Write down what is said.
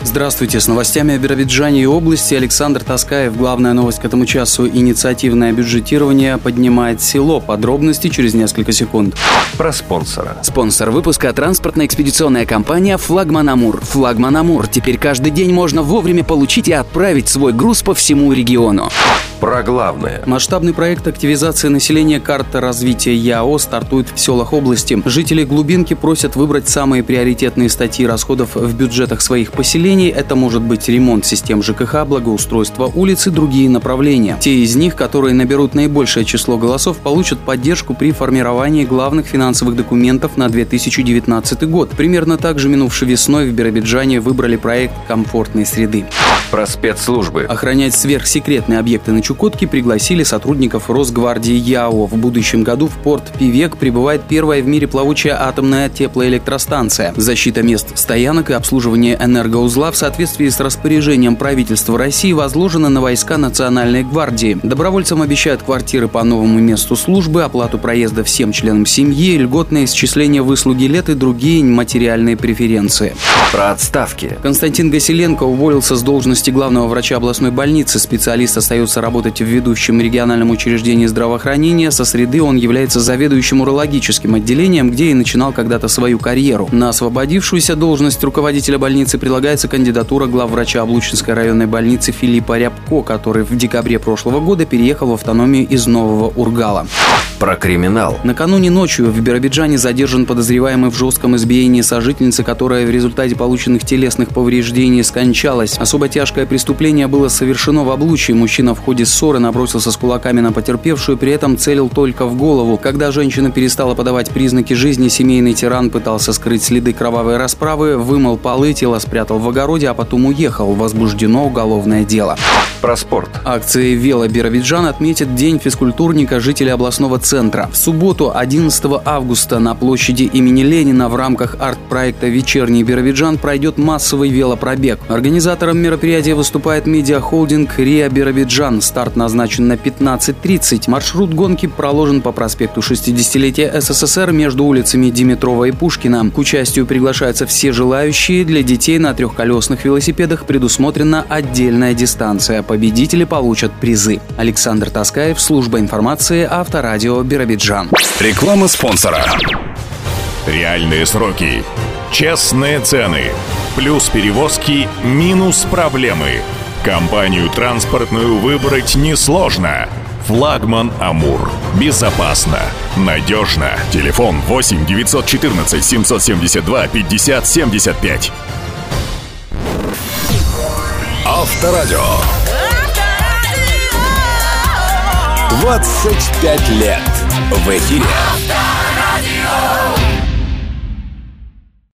Здравствуйте, с новостями о Биробиджане и области Александр Таскаев. Главная новость к этому часу: инициативное бюджетирование поднимает село. Подробности через несколько секунд. Про спонсора. Спонсор выпуска — транспортно-экспедиционная компания «Флагман Амур». «Флагман Амур». Теперь каждый день можно вовремя получить и отправить свой груз по всему региону. Про главное. Масштабный проект активизации населения «Карта развития ЯО» стартует в селах области. Жители глубинки просят выбрать самые приоритетные статьи расходов в бюджетах своих поселений. Это может быть ремонт систем ЖКХ, благоустройство улиц и другие направления. Те из них, которые наберут наибольшее число голосов, получат поддержку при формировании главных финансовых документов на 2019 год. Примерно так же минувшей весной в Биробиджане выбрали проект комфортной среды. Про спецслужбы. Охранять сверхсекретные объекты на Чукотке пригласили сотрудников Росгвардии ЯО. В будущем году в порт Пивек прибывает первая в мире плавучая атомная теплоэлектростанция. Защита мест стоянок и обслуживание энергоузла в соответствии с распоряжением правительства России возложена на войска Национальной гвардии. Добровольцам обещают квартиры по новому месту службы, оплату проезда всем членам семьи, льготное исчисление выслуги лет и другие материальные преференции. Про отставки. Константин Гасиленко уволился с должности главного врача областной больницы. Специалист остается работать в ведущем региональном учреждении здравоохранения. Со среды он является заведующим урологическим отделением, где и начинал когда-то свою карьеру. На освободившуюся должность руководителя больницы предлагается кандидатура главврача Облучинской районной больницы Филиппа Рябко, который в декабре прошлого года переехал в автономию из Нового Ургала. Про криминал. Накануне ночью в Биробиджане задержан подозреваемый в жестком избиении сожительницы, которая в результате полученных телесных повреждений скончалась. Особо тяжкое преступление было совершено в Облучье. Мужчина в ходе ссоры набросился с кулаками на потерпевшую, при этом целил только в голову. Когда женщина перестала подавать признаки жизни, семейный тиран пытался скрыть следы кровавой расправы, вымыл полы, тело спрятал в огороде, а потом уехал. Возбуждено уголовное дело. Про спорт. Акцией «Вело Биробиджан» отметит День физкультурника жителей областного центра. В субботу, 11 августа, на площади имени Ленина в рамках арт-проекта «Вечерний Биробиджан» пройдет массовый велопробег. Организатором мероприятия выступает медиахолдинг «Риа Биробиджан». Старт назначен на 15:30. Маршрут гонки проложен по проспекту 60-летия СССР между улицами Димитрова и Пушкина. К участию приглашаются все желающие. Для детей на трехколесных велосипедах предусмотрена отдельная дистанция. Победители получат призы. Александр Таскаев, служба информации, Авторадио Биробиджан. Реклама спонсора. Реальные сроки, честные цены, плюс перевозки, минус проблемы. Компанию транспортную выбрать несложно. «Флагман Амур». Безопасно, надежно. Телефон 8 914 772 50 75. Авторадио. 25 лет в эфире.